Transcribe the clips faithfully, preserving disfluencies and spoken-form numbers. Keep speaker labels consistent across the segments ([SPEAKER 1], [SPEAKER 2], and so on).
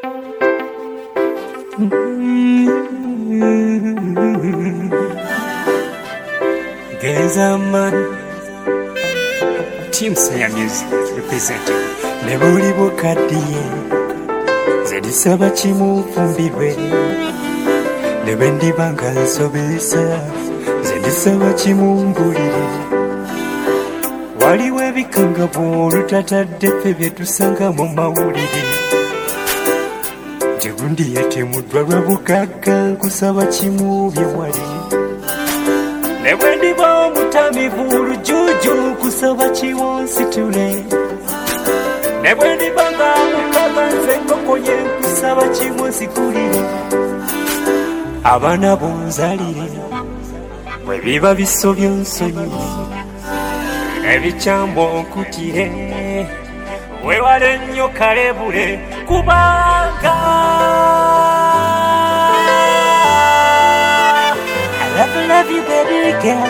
[SPEAKER 1] Gezaman Team Saya Music representing Nebuli Bokadiye Zedi Saba Chimu Fumbibwe Nebendi Banga Sobesa Zedi Saba Chimu Mbulire Waliwe bikanga bwolu tatadde ffe bye tusanga mu mawulire Tegundi yatemuddwa lwa bugagga kusaba kimu bye wali Ne bwe ndiba omutamivu lujuju kusaba kiwonsitule Ne bwe ndiba nga mukama nze enkoko ye kusaba kiwonsikulire Abaana bonzalire bwe biba bisobya nsonyiwe Ebikyambo nkutire wewale nnyo kalebule kubanga I love you, love you baby girl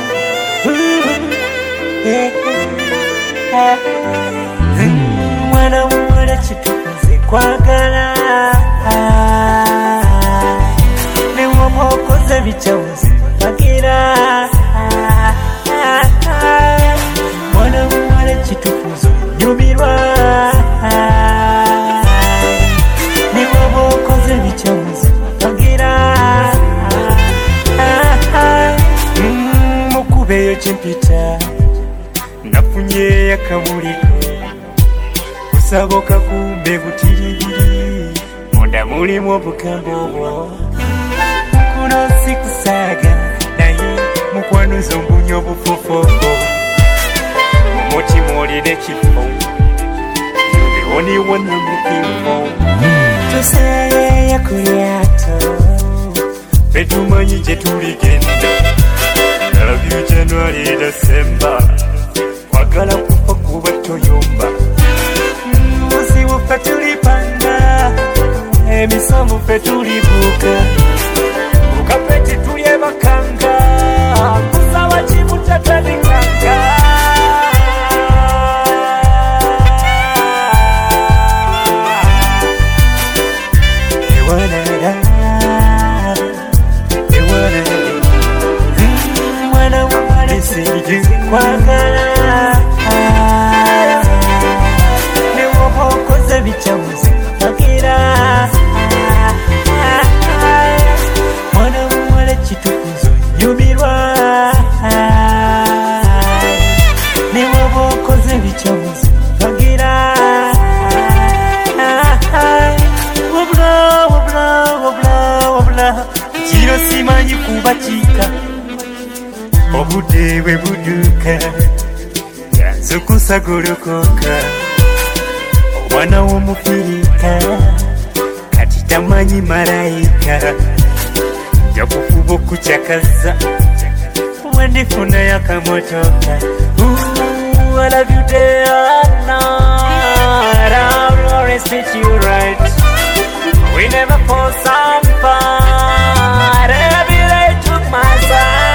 [SPEAKER 1] Mwana muwala kitukuze kwagala Ne woba okoze bikyamuzi bagira Mwana muwala kitukuzo nyumirwa Ni woba okoze bikyamuzi bagira Mukubeyo kimpita nafunye akamuliko Kusaboka kumbe butiribiri Munda mulimu obugambo obwo Kuno sikusaga naye mukwano zombunya obufofofo Mutima olina ekifo You're the only one I'm looking for Tuseeyo ku lyato Ffe tumanyi gye tuligenda Love you January December Kwagala kufa kuba toyomba Muzibu ffe tulipanda Emisomo ffe tulibuuka Mukapeti tulye bakanga Kusaba kimu tatandikanga Kwagala Ne woba okoze bikyamuzi bagira Mwana muwala kitukuzo nyumirwa Ne woba okoze bikyamuzi bagira Wabula, wabula, wabula, wabula Kiro simanyi kubakiika Obudde bwe buduuka Yanze kusagolokoka Omwana w'omufirika Kati tamanyi malayika Nja kufuba okukyakaza Wendifunayo akamotoka Ooh, I love you day and night I will always treat you right We never fall some fight Every day took my side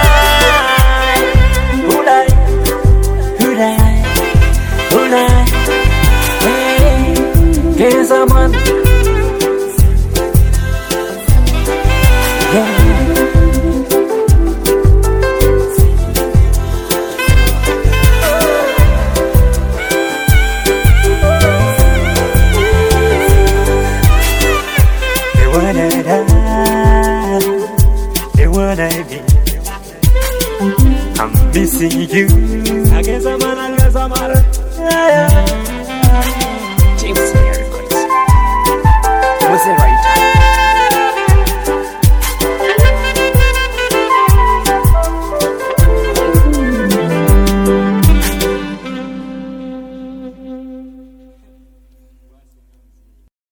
[SPEAKER 1] Gezaman yeah. They wanna die, they wanna be I'm missing you Gezaman, Gezaman yeah, yeah.